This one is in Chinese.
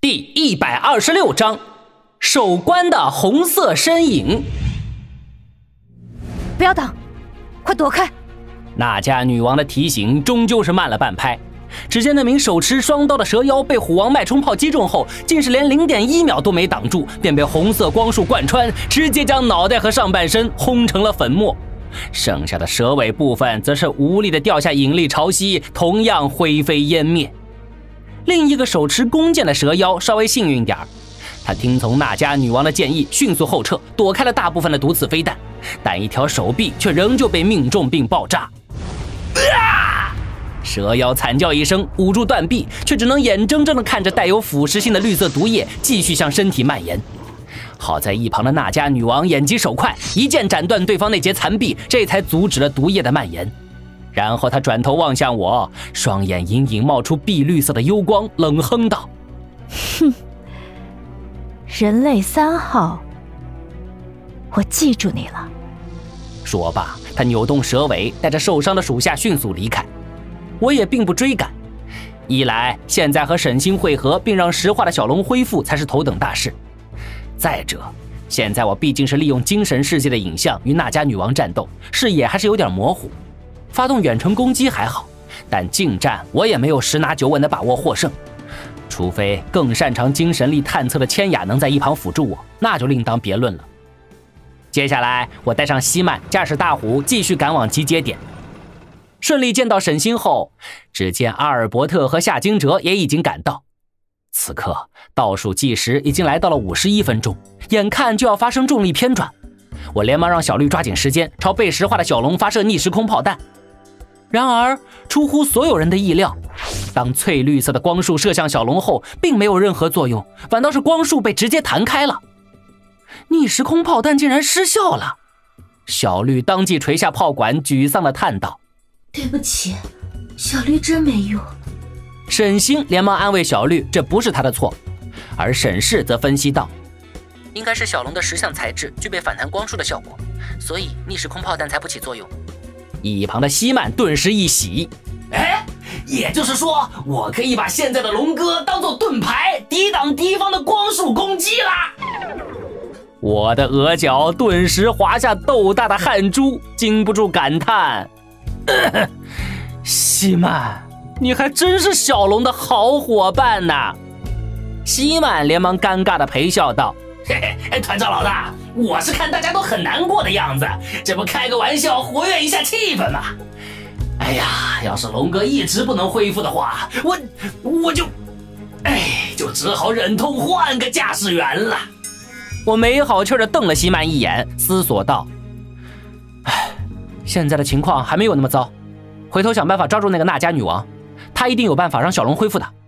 第126章，守关的红色身影。 不要挡，快躲开！ 那家女王的提醒终究是慢了半拍。只见那名手持双刀的蛇妖被虎王脉冲炮击中后，竟是连0.1秒都没挡住，便被红色光束贯穿，直接将脑袋和上半身轰成了粉末。剩下的蛇尾部分则是无力地掉下引力潮汐，同样灰飞烟灭。另一个手持弓箭的蛇妖稍微幸运点儿，他听从那家女王的建议，迅速后撤，躲开了大部分的毒刺飞弹，但一条手臂却仍旧被命中并爆炸。蛇妖惨叫一声，捂住断臂，却只能眼睁睁地看着带有腐蚀性的绿色毒液继续向身体蔓延。好在一旁的那家女王眼疾手快，一剑斩断对方那截残臂，这才阻止了毒液的蔓延。然后他转头望向我，双眼隐隐冒出碧绿色的幽光，冷哼道：“ 哼，人类3号，我记住你了。” 说罢，他扭动蛇尾，带着受伤的属下迅速离开。我也并不追赶，一来现在和沈星会合并让石化的小龙恢复才是头等大事，再者现在我毕竟是利用精神世界的影像与那家女王战斗，视野还是有点模糊。发动远程攻击还好，但近战我也没有10拿9稳的把握获胜，除非更擅长精神力探测的千雅能在一旁辅助我，那就另当别论了。接下来我带上西曼，驾驶大虎继续赶往集结点。顺利见到沈星后，只见阿尔伯特和夏金哲也已经赶到。此刻倒数计时已经来到了51分钟，眼看就要发生重力偏转，我连忙让小绿抓紧时间朝被石化的小龙发射逆时空炮弹。然而出乎所有人的意料，当翠绿色的光束射向小龙后，并没有任何作用，反倒是光束被直接弹开了。逆时空炮弹竟然失效了。小绿当即垂下炮管，沮丧地叹道：“ 对不起，小绿真没用。” 沈星连忙安慰小绿，这不是他的错。而沈氏则分析道：“ 应该是小龙的10项材质具备反弹光束的效果，所以逆时空炮弹才不起作用。” 一旁的西曼顿时一喜：“ 哎，也就是说，我可以把现在的龙哥当做盾牌，抵挡敌方的光束攻击啦！” 我的额角顿时滑下豆大的汗珠，禁不住感叹：“西曼，你还真是小龙的好伙伴呐！”西曼连忙尴尬地陪笑道：“ 嘿嘿，团长老大，我是看大家都很难过的样子，这不开个玩笑，活跃一下气氛嘛。哎呀，要是龙哥一直不能恢复的话，我就只好忍痛换个驾驶员了。” 我没好气地瞪了西曼一眼，思索道：“唉，现在的情况还没有那么糟，回头想办法抓住那个那家女王，她一定有办法让小龙恢复的。”